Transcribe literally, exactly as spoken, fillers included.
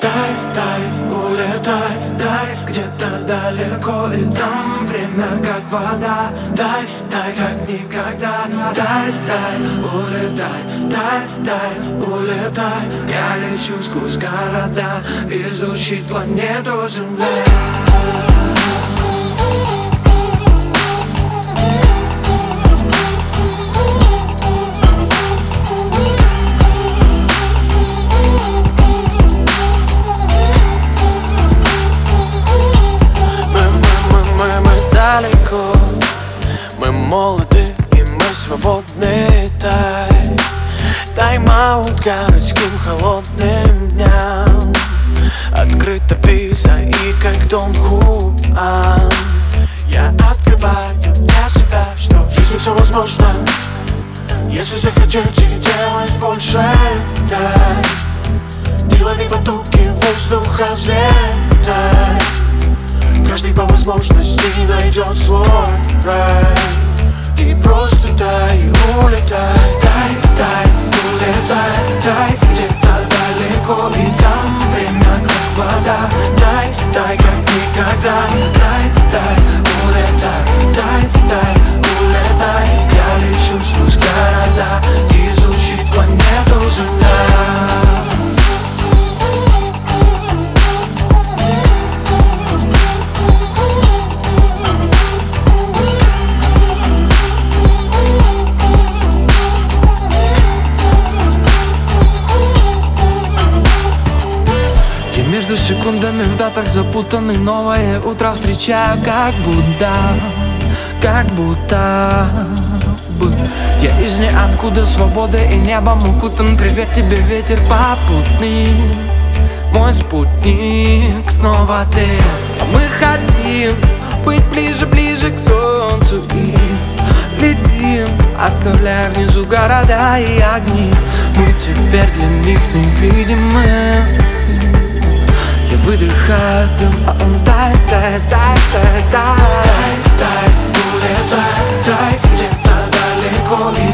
дай, дай, улетай, дай где-то далеко, и там время как вода. Дай, дай, как никогда. Дай, дай, улетай, дай, дай, улетай. Я лечу сквозь города, изучить планету Земля. Мы молоды и мы свободны. Дай тайм-аут городским холодным дням. Открыта виза и как Дон Хуан я открываю для себя, что в жизни все возможно, если захотите делать больше. Дай, ты лови потоки воздуха, взлетай. Каждый по возможности найдет свой рай. И просто дай, улетай. Дай, дай, улетай, дай где-то далеко, и там время как вода. Дай, дай, как никогда. Дай, дай, улетай, дай, дай, улетай. Я лечу сквозь города, изучить планету Земля. Между секундами в датах запутанный, новое утро встречаю как будто, как будто бы я из ниоткуда, свободы и небом укутан. Привет тебе, ветер попутный, мой спутник снова ты. Мы хотим быть ближе, ближе к солнцу и летим, оставляя внизу города и огни. Мы теперь для них невидимы. Я выдыхаю дым, а он тает, тает, тает, тает, тает. Дай, дай, улетай, дай где-то далеко.